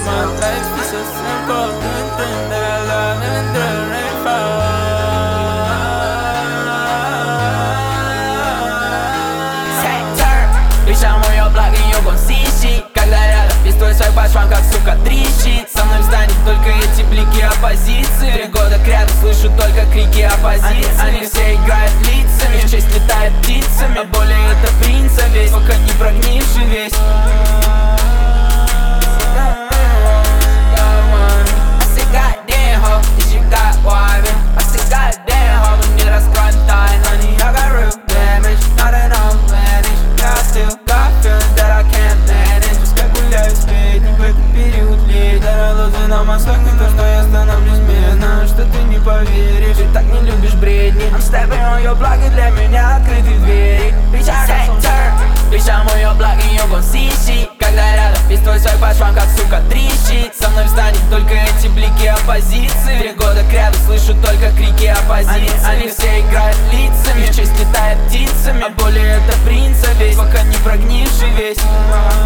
My life is so simple, doing things that I love, living through the rainfall. Причем ее благ, ее консиси. Когда рядом пистой свой пашван, как сука трещит. Со мной встанет только эти блики оппозиции. 3 года кряду слышу только крики оппозиции. Они все играют лицами, в честь летают птицами. А более это принца весь, пока не прогнивший весь. На мостах не то, что я становлюсь медным, что ты не поверишь, ты так не любишь бредни. I'm stepping on your block, и для меня открыты двери. Причем ее благ, ее консиси. Когда рядом пистой свой пашван, как сука трещит. Со мной встанет только эти блики оппозиции. 3 года кряду слышу только крики оппозиции. Они все играют лицами, в честь летают птицами. А более это принца весь, пока не прогнивший весь.